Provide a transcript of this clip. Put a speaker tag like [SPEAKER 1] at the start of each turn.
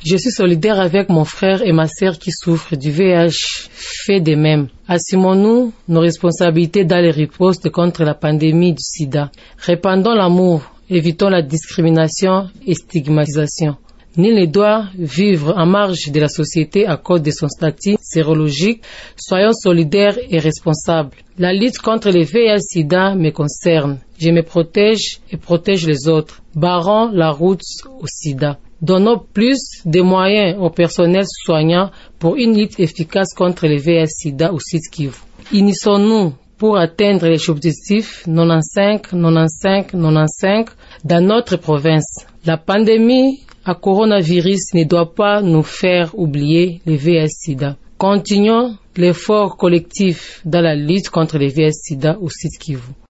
[SPEAKER 1] Je suis solidaire avec mon frère et ma sœur qui souffrent du VIH. Fait de même. Assumons-nous nos responsabilités dans les ripostes contre la pandémie du sida. Répandons l'amour, évitons la discrimination et stigmatisation. Nul ne doit vivre en marge de la société à cause de son statut sérologique. Soyons solidaires et responsables. La lutte contre le VIH-Sida me concerne. Je me protège et protège les autres. Barrons la route au sida. Donnons plus de moyens au personnel soignant pour une lutte efficace contre le VIH-Sida au Sud Kivu. Unissons-nous pour atteindre les objectifs 95-95-95 dans notre province. La pandémie à coronavirus ne doit pas nous faire oublier le VIH-Sida. Continuons l'effort collectif dans la lutte contre le VIH-Sida au Sud Kivu.